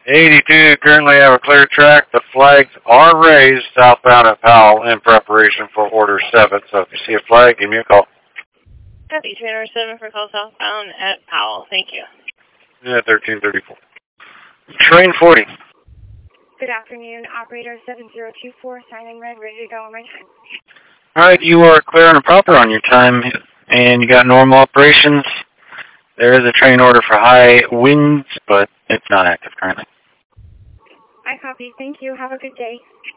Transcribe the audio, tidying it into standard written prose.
82, currently have a clear track. The flags are raised southbound at Powell in preparation for Order 7. So if you see a flag, give me a call. Copy, train Order 7 for call southbound at Powell. Thank you. Yeah, 1334. Train 40. Good afternoon, operator 7024, signing red, ready to go on my time. Alright, you are clear and proper on your time, and you got normal operations. There is a train order for high winds, but it's not active currently. I copy. Thank you. Have a good day.